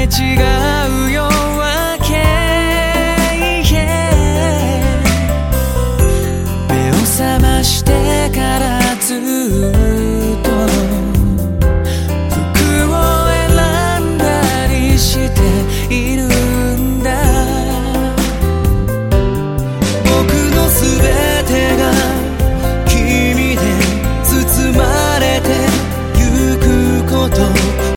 違う夜明け、目を覚ましてからずっと服を選んだりしているんだ。僕のすべ